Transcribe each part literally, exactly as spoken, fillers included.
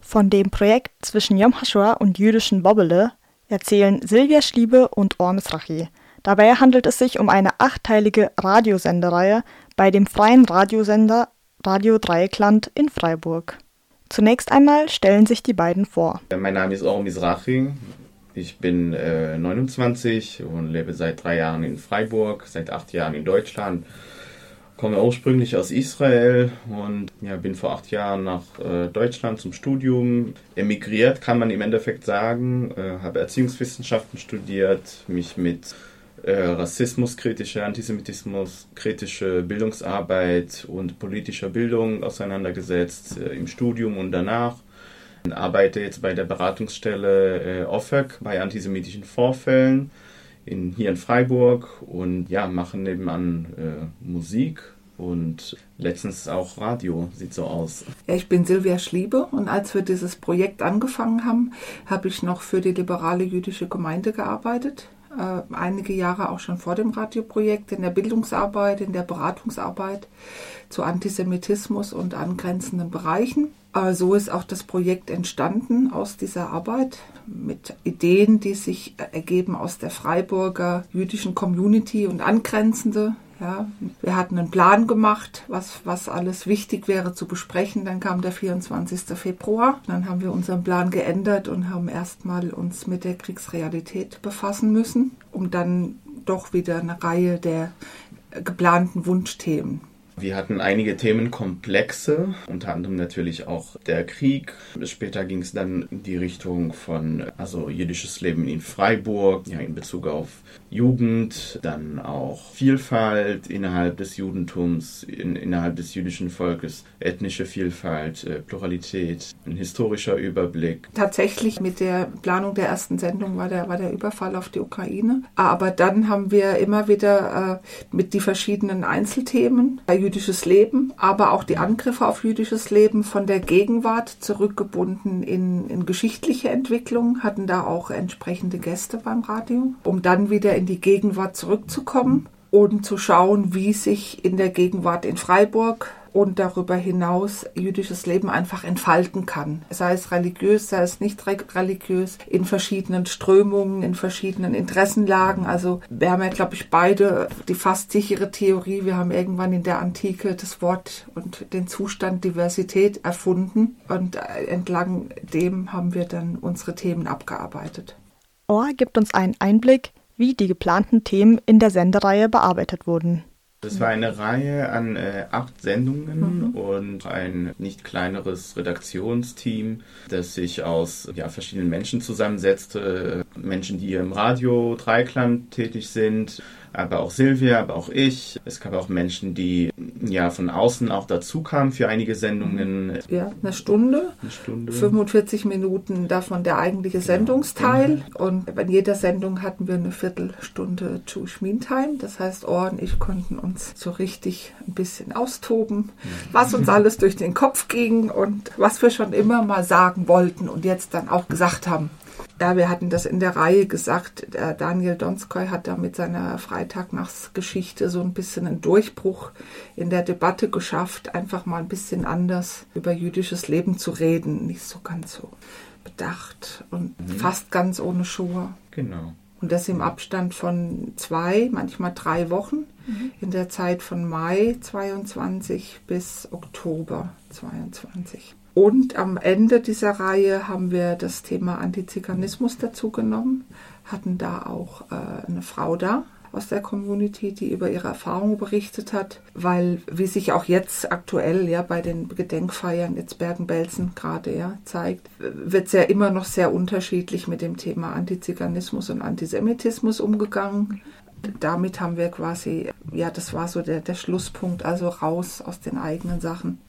Von dem Projekt zwischen Yom HaShoah und jüdischen Bobbele erzählen Silvia Schliebe und Or Mizrachi. Dabei handelt es sich um eine achtteilige Radiosendereihe bei dem freien Radiosender Radio Dreieckland in Freiburg. Zunächst einmal stellen sich die beiden vor. Mein Name ist Or Mizrachi. Ich bin äh, neunundzwanzig und lebe seit drei Jahren in Freiburg, seit acht Jahren in Deutschland. Komme ursprünglich aus Israel und ja, bin vor acht Jahren nach äh, Deutschland zum Studium emigriert, kann man im Endeffekt sagen. Äh, habe Erziehungswissenschaften studiert, mich mit äh, rassismuskritischer, antisemitismuskritische Bildungsarbeit und politischer Bildung auseinandergesetzt, äh, im Studium und danach. Ich arbeite jetzt bei der Beratungsstelle äh, O F E C bei antisemitischen Vorfällen. In, hier in Freiburg und ja, machen nebenan äh, Musik und letztens auch Radio, sieht so aus. Ja, ich bin Silvia Schliebe und als wir dieses Projekt angefangen haben, habe ich noch für die liberale jüdische Gemeinde gearbeitet. Äh, einige Jahre auch schon vor dem Radioprojekt, in der Bildungsarbeit, in der Beratungsarbeit zu Antisemitismus und angrenzenden Bereichen. Aber so ist auch das Projekt entstanden aus dieser Arbeit mit Ideen, die sich ergeben aus der Freiburger jüdischen Community und angrenzende. Ja, wir hatten einen Plan gemacht, was, was alles wichtig wäre zu besprechen. Dann kam der vierundzwanzigster Februar. Dann haben wir unseren Plan geändert und haben erstmal uns mit der Kriegsrealität befassen müssen, um dann doch wieder eine Reihe der geplanten Wunschthemen. Wir hatten einige Themenkomplexe, unter anderem natürlich auch der Krieg. Später ging es dann in die Richtung von also jüdisches Leben in Freiburg, ja, in Bezug auf Jugend, dann auch Vielfalt innerhalb des Judentums, in, innerhalb des jüdischen Volkes, ethnische Vielfalt, äh, Pluralität, ein historischer Überblick. Tatsächlich mit der Planung der ersten Sendung war der, war der Überfall auf die Ukraine. Aber dann haben wir immer wieder äh, mit die verschiedenen Einzelthemen, jüdisches Leben, aber auch die Angriffe auf jüdisches Leben von der Gegenwart zurückgebunden in, in geschichtliche Entwicklung, hatten da auch entsprechende Gäste beim Radio, um dann wieder in die Gegenwart zurückzukommen und zu schauen, wie sich in der Gegenwart in Freiburg und darüber hinaus jüdisches Leben einfach entfalten kann. Sei es religiös, sei es nicht religiös, in verschiedenen Strömungen, in verschiedenen Interessenlagen. Also wir haben ja, glaube ich, beide die fast sichere Theorie, wir haben irgendwann in der Antike das Wort und den Zustand Diversität erfunden und entlang dem haben wir dann unsere Themen abgearbeitet. Or gibt uns einen Einblick, wie die geplanten Themen in der Sendereihe bearbeitet wurden. Es war eine Reihe an äh, acht Sendungen mhm. und ein nicht kleineres Redaktionsteam, das sich aus ja, verschiedenen Menschen zusammensetzte. Menschen, die im Radio Dreieckland tätig sind, aber auch Silvia, aber auch ich. Es gab auch Menschen, die ja von außen auch dazu kamen für einige Sendungen. Ja, eine Stunde, eine Stunde. fünfundvierzig Minuten davon der eigentliche Sendungsteil. Genau. Und bei jeder Sendung hatten wir eine Viertelstunde Jewish Meantime. Das heißt, Or und ich konnten uns so richtig ein bisschen austoben, was uns alles durch den Kopf ging und was wir schon immer mal sagen wollten und jetzt dann auch gesagt haben. Ja, wir hatten das in der Reihe gesagt, der Daniel Donskoy hat da mit seiner Freitagnachtsgeschichte so ein bisschen einen Durchbruch in der Debatte geschafft, einfach mal ein bisschen anders über jüdisches Leben zu reden, nicht so ganz so bedacht und mhm. fast ganz ohne Shoah. Genau. Und das im Abstand von zwei, manchmal drei Wochen, mhm. in der Zeit von Mai zweiundzwanzig bis Oktober zweiundzwanzig. Und am Ende dieser Reihe haben wir das Thema Antiziganismus dazu genommen, hatten da auch äh, eine Frau da aus der Community, die über ihre Erfahrungen berichtet hat, weil, wie sich auch jetzt aktuell ja bei den Gedenkfeiern jetzt Bergen-Belsen gerade ja zeigt, wird es ja immer noch sehr unterschiedlich mit dem Thema Antiziganismus und Antisemitismus umgegangen. Damit haben wir quasi, ja, das war so der, der Schlusspunkt, also raus aus den eigenen Sachen.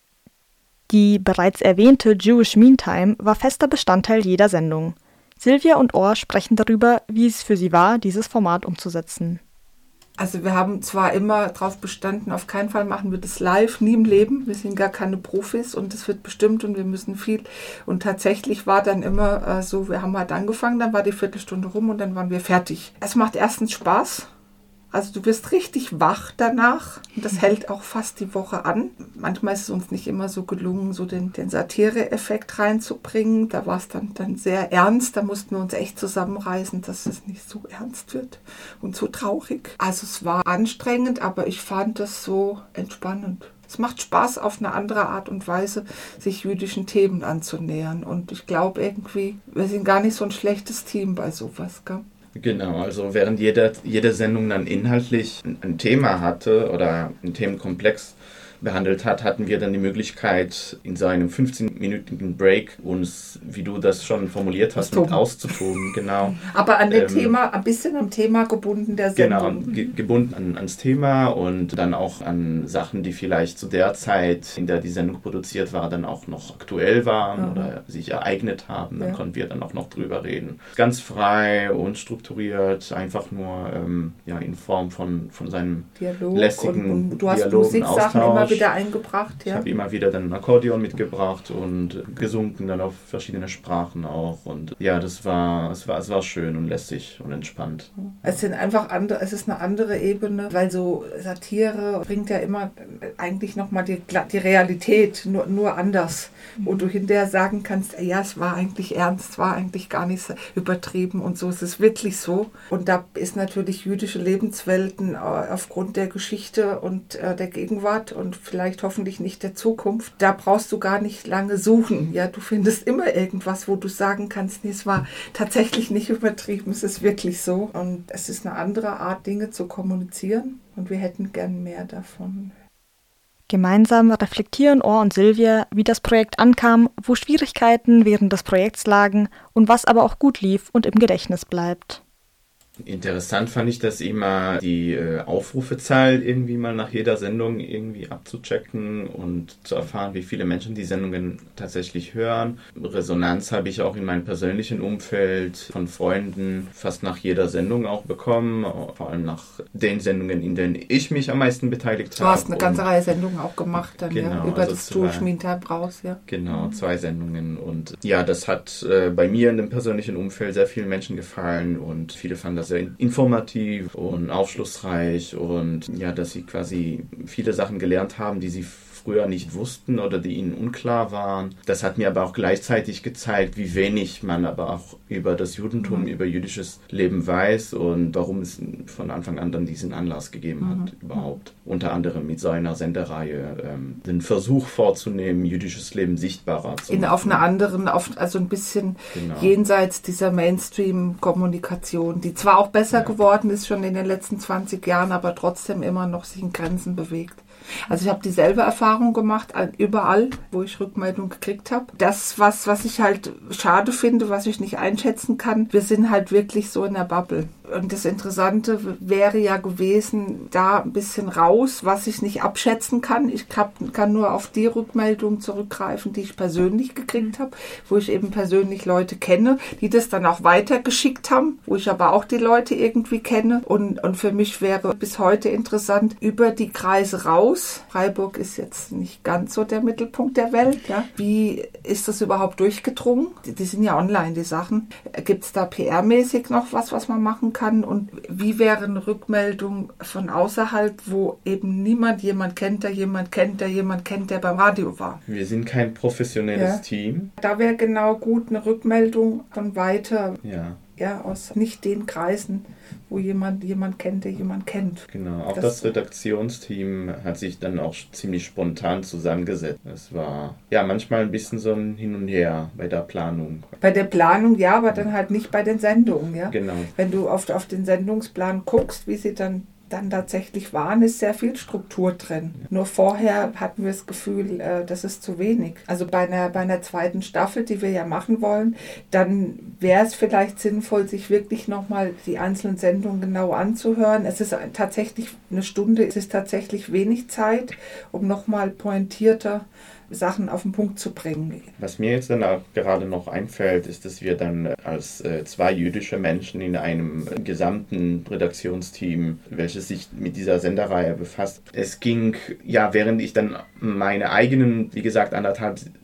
Die bereits erwähnte Jewish Meantime war fester Bestandteil jeder Sendung. Silvia und Or sprechen darüber, wie es für sie war, dieses Format umzusetzen. Also wir haben zwar immer darauf bestanden, auf keinen Fall machen wir das live, nie im Leben. Wir sind gar keine Profis und es wird bestimmt und wir müssen viel. Und tatsächlich war dann immer äh, so, wir haben halt angefangen, dann war die Viertelstunde rum und dann waren wir fertig. Es macht erstens Spaß. Also du wirst richtig wach danach. Und das hält auch fast die Woche an. Manchmal ist es uns nicht immer so gelungen, so den, den Satire-Effekt reinzubringen. Da war es dann, dann sehr ernst. Da mussten wir uns echt zusammenreißen, dass es nicht so ernst wird und so traurig. Also es war anstrengend, aber ich fand das so entspannend. Es macht Spaß, auf eine andere Art und Weise sich jüdischen Themen anzunähern. Und ich glaube irgendwie, wir sind gar nicht so ein schlechtes Team bei sowas, gell? Genau, also während jede, jede Sendung dann inhaltlich ein, ein Thema hatte oder einen Themenkomplex behandelt hat, hatten wir dann die Möglichkeit, in so einem fünfzehnminütigen Break uns, wie du das schon formuliert hast, mit auszutoben. Genau. Aber an dem ähm, Thema, ein bisschen am Thema gebunden der Sendung. Genau, ge- gebunden an, ans Thema und dann auch an Sachen, die vielleicht zu der Zeit, in der die Sendung produziert war, dann auch noch aktuell waren mhm. oder sich ereignet haben. Dann ja. konnten wir dann auch noch drüber reden. Ganz frei, unstrukturiert, einfach nur ähm, ja, in Form von, von seinem Dialog lässigen und, und du hast Dialog Musiksachen immer wieder eingebracht. Ich ja. habe immer wieder dann ein Akkordeon mitgebracht und gesungen dann auf verschiedene Sprachen auch. Und ja, das war, es war, es war schön und lässig und entspannt. Es sind einfach andere, es ist eine andere Ebene, weil so Satire bringt ja immer eigentlich nochmal die, die Realität, nur, nur anders. Wo du hinterher sagen kannst, ja, es war eigentlich ernst, es war eigentlich gar nicht so übertrieben und so. Es ist wirklich so. Und da ist natürlich jüdische Lebenswelten aufgrund der Geschichte und äh, der Gegenwart und vielleicht hoffentlich nicht der Zukunft. Da brauchst du gar nicht lange suchen. Ja, du findest immer irgendwas, wo du sagen kannst, nee, es war tatsächlich nicht übertrieben, es ist wirklich so. Und es ist eine andere Art, Dinge zu kommunizieren und wir hätten gern mehr davon. Gemeinsam reflektieren Or und Silvia, wie das Projekt ankam, wo Schwierigkeiten während des Projekts lagen und was aber auch gut lief und im Gedächtnis bleibt. Interessant fand ich das immer, die äh, Aufrufezahl irgendwie mal nach jeder Sendung irgendwie abzuchecken und zu erfahren, wie viele Menschen die Sendungen tatsächlich hören. Resonanz habe ich auch in meinem persönlichen Umfeld von Freunden fast nach jeder Sendung auch bekommen, vor allem nach den Sendungen, in denen ich mich am meisten beteiligt habe. Du hast eine ganze Reihe Sendungen auch gemacht, dann genau, ja, über also das Jewish Meantime raus, ja. Genau, mhm. zwei Sendungen und ja, das hat äh, bei mir in dem persönlichen Umfeld sehr vielen Menschen gefallen und viele fanden das sehr informativ und aufschlussreich und ja, dass sie quasi viele Sachen gelernt haben, die sie früher nicht wussten oder die ihnen unklar waren. Das hat mir aber auch gleichzeitig gezeigt, wie wenig man aber auch über das Judentum, mhm. über jüdisches Leben weiß und warum es von Anfang an dann diesen Anlass gegeben hat, mhm. überhaupt. Unter anderem mit so einer Sendereihe ähm, den Versuch vorzunehmen, jüdisches Leben sichtbarer zu machen. In, auf einer anderen, auf, also ein bisschen genau. jenseits dieser Mainstream-Kommunikation, die zwar auch besser ja. geworden ist schon in den letzten zwanzig Jahren, aber trotzdem immer noch sich in Grenzen bewegt. Also ich habe dieselbe Erfahrung gemacht, überall, wo ich Rückmeldung gekriegt habe. Das, was, was ich halt schade finde, was ich nicht einschätzen kann, wir sind halt wirklich so in der Bubble. Und das Interessante wäre ja gewesen, da ein bisschen raus, was ich nicht abschätzen kann. Ich kann nur auf die Rückmeldungen zurückgreifen, die ich persönlich gekriegt habe, wo ich eben persönlich Leute kenne, die das dann auch weitergeschickt haben, wo ich aber auch die Leute irgendwie kenne. Und, und für mich wäre bis heute interessant, über die Kreise raus. Freiburg ist jetzt nicht ganz so der Mittelpunkt der Welt. Ja. Wie ist das überhaupt durchgedrungen? Die, die sind ja online, die Sachen. Gibt es da P R-mäßig noch was, was man machen kann? Und wie wäre eine Rückmeldung von außerhalb, wo eben niemand jemand kennt, der jemand kennt, der jemand kennt, der beim Radio war? Wir sind kein professionelles ja. Team. Da wäre genau gut eine Rückmeldung von weiter, ja. Ja, aus nicht den Kreisen, wo jemand jemand kennt, der jemand kennt. Genau, auch das, das Redaktionsteam hat sich dann auch ziemlich spontan zusammengesetzt. Es war ja manchmal ein bisschen so ein Hin und Her bei der Planung. Bei der Planung ja, aber dann halt nicht bei den Sendungen. Ja? Genau. Wenn du auf, auf den Sendungsplan guckst, wie sie dann dann tatsächlich waren, ist sehr viel Struktur drin. Ja. Nur vorher hatten wir das Gefühl, äh, das ist zu wenig. Also bei einer, bei einer zweiten Staffel, die wir ja machen wollen, dann wäre es vielleicht sinnvoll, sich wirklich nochmal die einzelnen Sendungen genau anzuhören. Es ist tatsächlich eine Stunde, es ist tatsächlich wenig Zeit, um nochmal pointierter Sachen auf den Punkt zu bringen. Was mir jetzt dann auch gerade noch einfällt, ist, dass wir dann als äh, zwei jüdische Menschen in einem gesamten Redaktionsteam, welches sich mit dieser Sendereihe befasst, es ging, ja, während ich dann meine eigenen, wie gesagt, anderthalb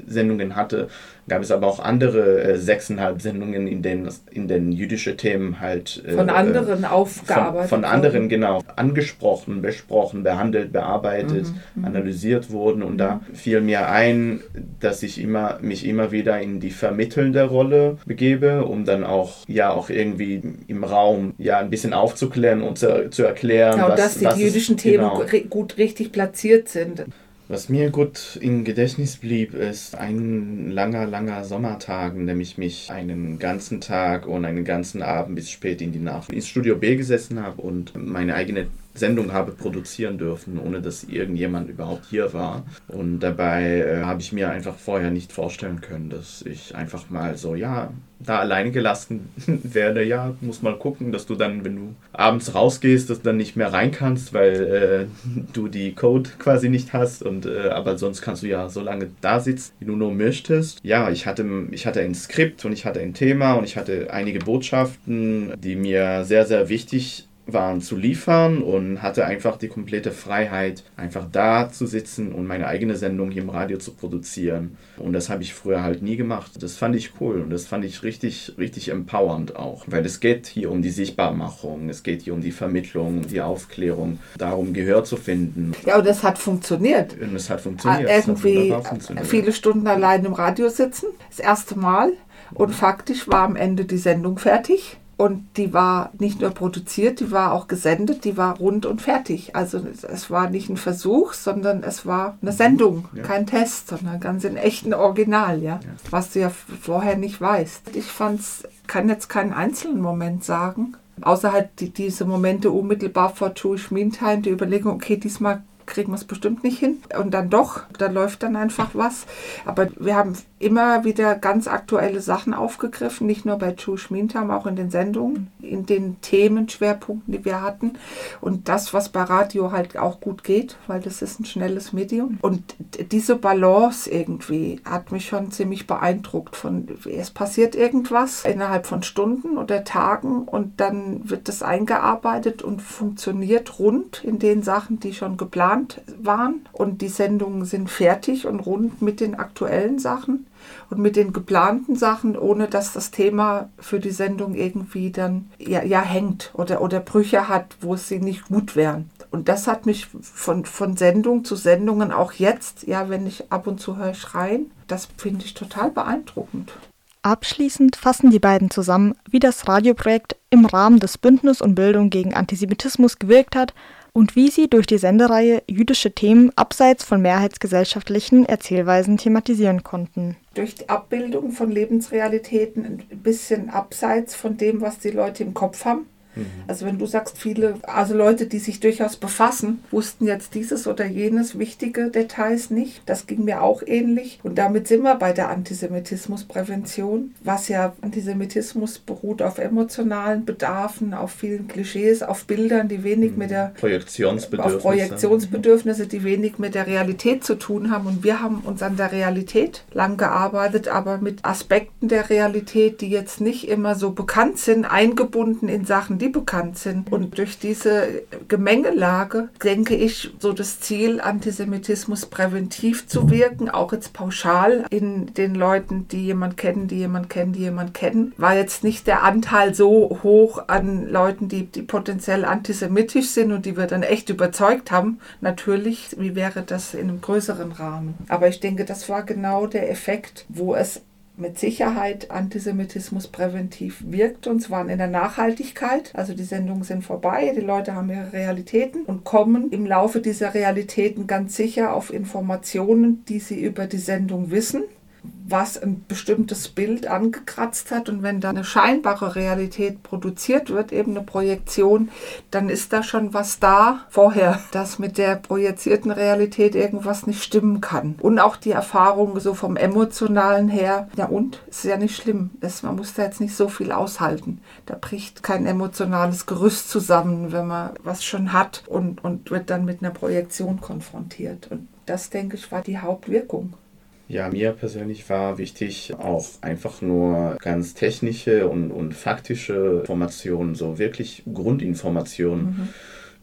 Sendungen hatte, gab es aber auch andere äh, sechseinhalb Sendungen, in denen, in denen jüdische Themen halt äh, von anderen äh, aufgearbeitet Von, von anderen, genau, angesprochen, besprochen, behandelt, bearbeitet, mhm, analysiert wurden. Und mhm. da fiel mir ein, dass ich immer, mich immer wieder in die vermittelnde Rolle begebe, um dann auch, ja, auch irgendwie im Raum ja ein bisschen aufzuklären und zu, zu erklären, ja, was, dass die was jüdischen ist, Themen genau. gut richtig platziert sind. Was mir gut im Gedächtnis blieb, ist ein langer, langer Sommertag, in dem ich mich einen ganzen Tag und einen ganzen Abend bis spät in die Nacht ins Studio B gesessen habe und meine eigene Sendung habe produzieren dürfen, ohne dass irgendjemand überhaupt hier war. Und dabei äh, habe ich mir einfach vorher nicht vorstellen können, dass ich einfach mal so, ja, da alleine gelassen werde. Ja, muss mal gucken, dass du dann, wenn du abends rausgehst, dass du dann nicht mehr rein kannst, weil äh, du die Code quasi nicht hast. Und äh, aber sonst kannst du ja so lange da sitzen, wie du nur möchtest. Ja, ich hatte, ich hatte ein Skript und ich hatte ein Thema und ich hatte einige Botschaften, die mir sehr, sehr wichtig waren zu liefern und hatte einfach die komplette Freiheit, einfach da zu sitzen und meine eigene Sendung hier im Radio zu produzieren. Und das habe ich früher halt nie gemacht. Das fand ich cool und das fand ich richtig, richtig empowernd auch. Weil es geht hier um die Sichtbarmachung, es geht hier um die Vermittlung, um die Aufklärung, darum Gehör zu finden. Ja, und das hat funktioniert. Und es hat funktioniert. Irgendwie funktioniert. Viele Stunden allein im Radio sitzen, das erste Mal. Und faktisch war am Ende die Sendung fertig. Und die war nicht nur produziert, die war auch gesendet, die war rund und fertig. Also es war nicht ein Versuch, sondern es war eine Sendung, ja. Kein Test, sondern ganz in echten Original, ja? Ja. Was du ja vorher nicht weißt. Ich fand's, kann jetzt keinen einzelnen Moment sagen, außer halt die, diese Momente unmittelbar vor Jewish Meantime, die Überlegung, okay, diesmal kriegen wir es bestimmt nicht hin. Und dann doch, da läuft dann einfach was. Aber wir haben immer wieder ganz aktuelle Sachen aufgegriffen, nicht nur bei Jewish Meantime, auch in den Sendungen, in den Themenschwerpunkten, die wir hatten. Und das, was bei Radio halt auch gut geht, weil das ist ein schnelles Medium. Und diese Balance irgendwie hat mich schon ziemlich beeindruckt. Von, es passiert irgendwas innerhalb von Stunden oder Tagen und dann wird das eingearbeitet und funktioniert rund in den Sachen, die schon geplant waren. Und die Sendungen sind fertig und rund mit den aktuellen Sachen. Und mit den geplanten Sachen, ohne dass das Thema für die Sendung irgendwie dann ja, ja hängt oder, oder Brüche hat, wo sie nicht gut wären. Und das hat mich von, von Sendung zu Sendungen auch jetzt, ja, wenn ich ab und zu höre schreien, das finde ich total beeindruckend. Abschließend fassen die beiden zusammen, wie das Radioprojekt im Rahmen des Bündnis und Bildung gegen Antisemitismus gewirkt hat und wie sie durch die Sendereihe jüdische Themen abseits von mehrheitsgesellschaftlichen Erzählweisen thematisieren konnten. Durch die Abbildung von Lebensrealitäten ein bisschen abseits von dem, was die Leute im Kopf haben. Also wenn du sagst, viele, also Leute, die sich durchaus befassen, wussten jetzt dieses oder jenes wichtige Details nicht. Das ging mir auch ähnlich. Und damit sind wir bei der Antisemitismusprävention, was ja Antisemitismus beruht auf emotionalen Bedarfen, auf vielen Klischees, auf Bildern, die wenig mit der Projektionsbedürfnisse. auf Projektionsbedürfnisse, die wenig mit der Realität zu tun haben. Und wir haben uns an der Realität lang gearbeitet, aber mit Aspekten der Realität, die jetzt nicht immer so bekannt sind, eingebunden in Sachen, die bekannt sind. Und durch diese Gemengelage denke ich, so das Ziel, Antisemitismus präventiv zu wirken, auch jetzt pauschal in den Leuten, die jemand kennen, die jemand kennen, die jemand kennen, war jetzt nicht der Anteil so hoch an Leuten, die, die potenziell antisemitisch sind und die wir dann echt überzeugt haben. Natürlich, wie wäre das in einem größeren Rahmen? Aber ich denke, das war genau der Effekt, wo es mit Sicherheit Antisemitismus präventiv wirkt, und zwar in der Nachhaltigkeit. Also die Sendungen sind vorbei, die Leute haben ihre Realitäten und kommen im Laufe dieser Realitäten ganz sicher auf Informationen, die sie über die Sendung wissen, was ein bestimmtes Bild angekratzt hat. Und wenn da eine scheinbare Realität produziert wird, eben eine Projektion, dann ist da schon was da vorher, dass mit der projizierten Realität irgendwas nicht stimmen kann. Und auch die Erfahrung so vom Emotionalen her, ja und, ist ja nicht schlimm. Das, man muss da jetzt nicht so viel aushalten. Da bricht kein emotionales Gerüst zusammen, wenn man was schon hat und, und wird dann mit einer Projektion konfrontiert. Und das, denke ich, war die Hauptwirkung. Ja, mir persönlich war wichtig auch einfach nur ganz technische und, und faktische Informationen, so wirklich Grundinformationen, mhm.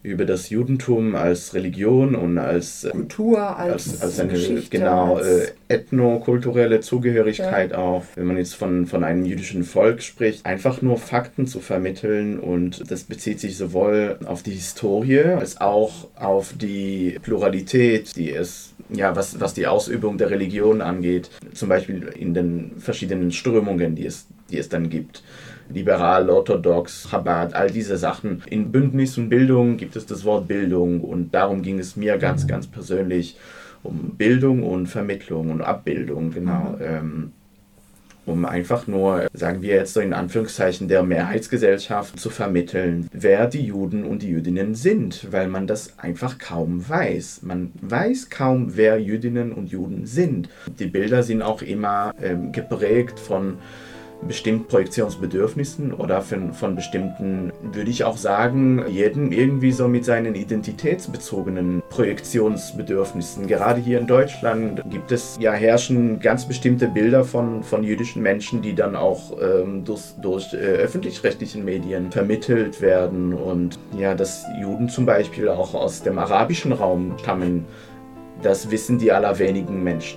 über das Judentum als Religion und als Kultur, als, als, als eine Geschichte, genau als äh, ethnokulturelle Zugehörigkeit ja. auch. Wenn man jetzt von, von einem jüdischen Volk spricht, einfach nur Fakten zu vermitteln, und das bezieht sich sowohl auf die Historie als auch auf die Pluralität, die es, ja, was, was die Ausübung der Religion angeht, zum Beispiel in den verschiedenen Strömungen, die es, die es dann gibt. Liberal, orthodox, Chabad, all diese Sachen. In Bündnis und Bildung gibt es das Wort Bildung, und darum ging es mir ganz, ganz persönlich um Bildung und Vermittlung und Abbildung, genau. Mhm. Ähm, um einfach nur, sagen wir jetzt so in Anführungszeichen, der Mehrheitsgesellschaft zu vermitteln, wer die Juden und die Jüdinnen sind, weil man das einfach kaum weiß. Man weiß kaum, wer Jüdinnen und Juden sind. Die Bilder sind auch immer ähm, geprägt von bestimmten Projektionsbedürfnissen oder von, von bestimmten, würde ich auch sagen, jeden irgendwie so mit seinen identitätsbezogenen Projektionsbedürfnissen. Gerade hier in Deutschland gibt es, ja, herrschen ganz bestimmte Bilder von, von jüdischen Menschen, die dann auch ähm, durch, durch äh, öffentlich-rechtlichen Medien vermittelt werden. Und ja, dass Juden zum Beispiel auch aus dem arabischen Raum stammen, das wissen die allerwenigen Menschen.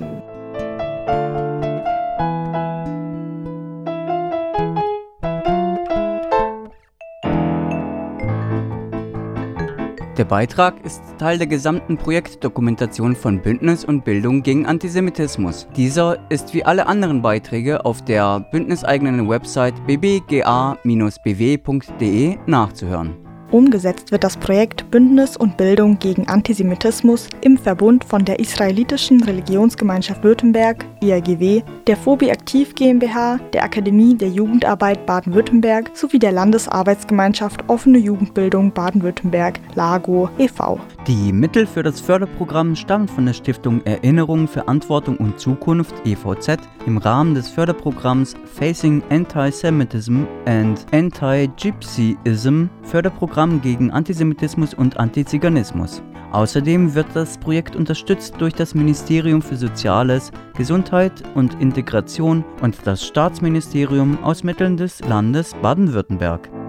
Der Beitrag ist Teil der gesamten Projektdokumentation von Bündnis und Bildung gegen Antisemitismus. Dieser ist wie alle anderen Beiträge auf der bündniseigenen Website b b g a Bindestrich b w punkt d e nachzuhören. Umgesetzt wird das Projekt Bündnis und Bildung gegen Antisemitismus im Verbund von der Israelitischen Religionsgemeinschaft Württemberg, I R G W, der Phobi Aktiv GmbH, der Akademie der Jugendarbeit Baden-Württemberg sowie der Landesarbeitsgemeinschaft Offene Jugendbildung Baden-Württemberg, LAGO e V Die Mittel für das Förderprogramm stammen von der Stiftung Erinnerung, Verantwortung und Zukunft E V Z im Rahmen des Förderprogramms Facing Antisemitism and Anti-Gypsyism, Förderprogramm gegen Antisemitismus und Antiziganismus. Außerdem wird das Projekt unterstützt durch das Ministerium für Soziales, Gesundheit und Integration und das Staatsministerium aus Mitteln des Landes Baden-Württemberg.